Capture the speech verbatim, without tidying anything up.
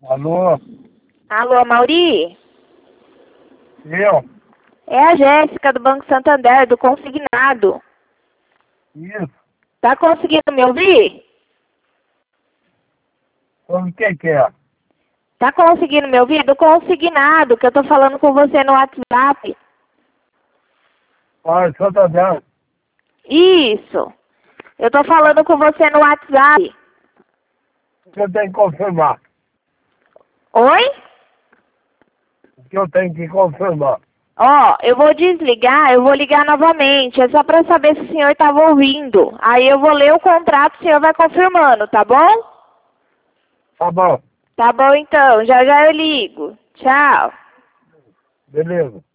Alô? Alô, Mauri? Eu? É a Jéssica do Banco Santander, do consignado. Isso. Tá conseguindo me ouvir? Sobre o que que é? Tá conseguindo me ouvir? Do consignado, que eu tô falando com você no WhatsApp. Ah, Santander. Isso. Eu tô falando com você no WhatsApp. Você tem que confirmar. Oi? O que eu tenho que confirmar. Ó, eu vou desligar, eu vou ligar novamente. É só pra saber se o senhor tava ouvindo. Aí eu vou ler o contrato, o senhor vai confirmando, tá bom? Tá bom. Tá bom então, já já eu ligo. Tchau. Beleza.